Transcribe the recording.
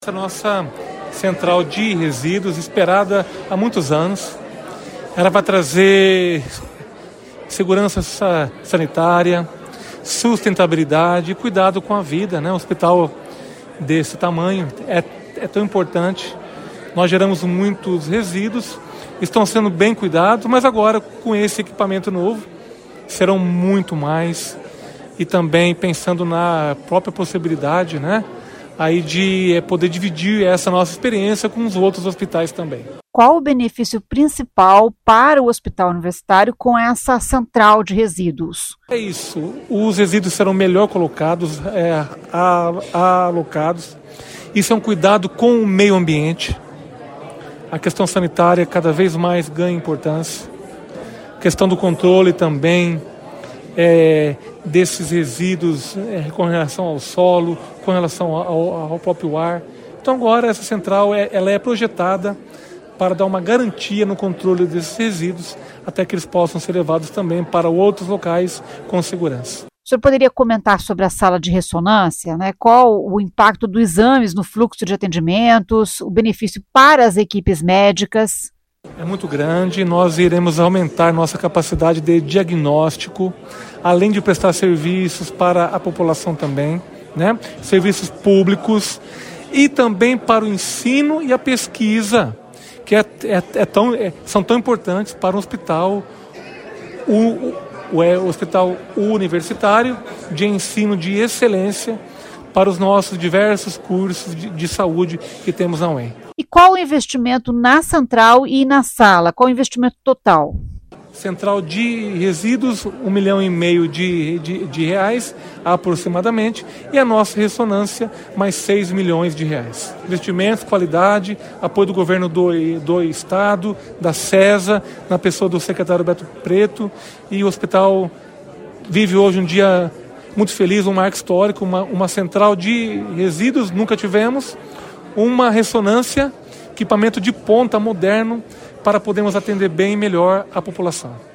A nossa central de resíduos, esperada há muitos anos, ela vai trazer segurança sanitária, sustentabilidade e cuidado com a vida, né? Um hospital desse tamanho é tão importante. Nós geramos muitos resíduos, estão sendo bem cuidados, mas agora com esse equipamento novo serão muito mais, e também pensando na própria possibilidade, né, aí de poder dividir essa nossa experiência com os outros hospitais também. Qual o benefício principal para o hospital universitário com essa central de resíduos? É isso, os resíduos serão melhor colocados, alocados. Isso é um cuidado com o meio ambiente. A questão sanitária cada vez mais ganha importância. A questão do controle também desses resíduos com relação ao solo, com relação ao próprio ar. Então agora essa central ela é projetada para dar uma garantia no controle desses resíduos, até que eles possam ser levados também para outros locais com segurança. O senhor poderia comentar sobre a sala de ressonância, né? Qual o impacto dos exames no fluxo de atendimentos, o benefício para as equipes médicas? É muito grande, nós iremos aumentar nossa capacidade de diagnóstico, além de prestar serviços para a população também, né? Serviços públicos e também para o ensino e a pesquisa, que são tão importantes para um hospital, o hospital universitário de ensino de excelência para os nossos diversos cursos de saúde que temos na UEM. E qual o investimento na central e na sala? Qual o investimento total? Central de resíduos, R$1,5 milhão de reais aproximadamente, e a nossa ressonância, mais R$6 milhões. Investimentos, qualidade, apoio do governo do Estado, da CESA, na pessoa do secretário Beto Preto, e o hospital vive hoje um dia muito feliz, um marco histórico, uma central de resíduos, nunca tivemos, uma ressonância, equipamento de ponta moderno, para podermos atender bem e melhor a população.